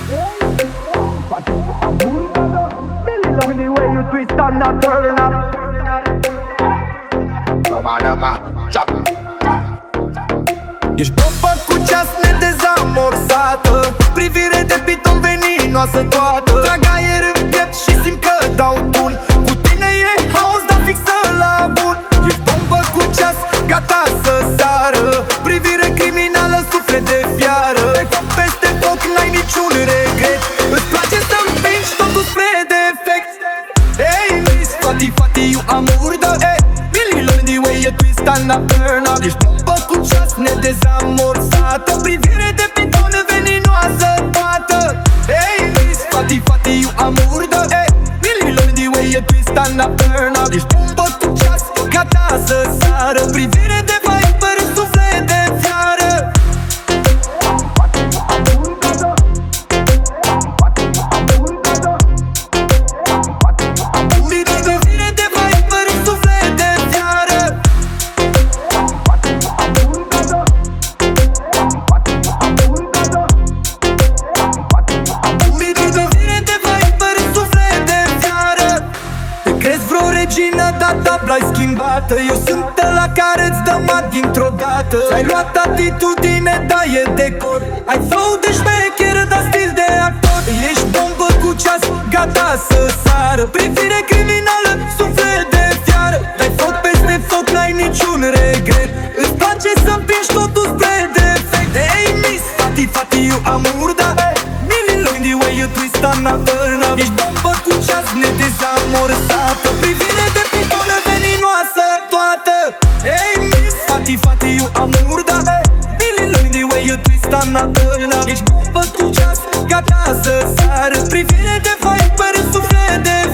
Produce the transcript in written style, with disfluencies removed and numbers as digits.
Love the way you twist and not turn up. Ești bombă cu ceas nedezamorsată, privire de piton veninoasă toată. Trag aer în piept și simt că dau tun. Cu tine e haos, dar fixă la bun. Ești bombă cu ceas, gata să sară, privire criminală, suflet de fiară. Te fac peste foc, n-ai niciun regret. Îți place să împingi totul spre defect. Hey Miss Fati Fati, you amour da hey. Really love the way you twist and not turn up. Ești bombă cu ceas nedezamorsată, privire de piton veninoasă toată. Hey Miss Fati Fati, you amour da hey. Really love the way you twist and not turn up. Ești bombă cu ceas, gata să sară, privire de viper, suflet de fiară. Data l-ai schimbată, eu sunt ăla care-ți dă mat dintr-o dată. Ai luat atitudine, da e decor. Ai flow de șmecheră, dar stil de actor. Ești bombă cu ceas, gata să sară, privire criminală, suflet de fiară. Dai foc peste foc, n-ai niciun regret. Îți place să împingi totul spre defect. Hey Miss Fati Fati, you amour da really love the way you twist and not turn up. Ești bombă cu ceas nedezamorsată, privire de piton veninoasă toată. Hey Miss Fati Fati, you amour da really love the way you twist and not turn up. Ești bombă cu ceas, gata să sară, privire de viper, suflet de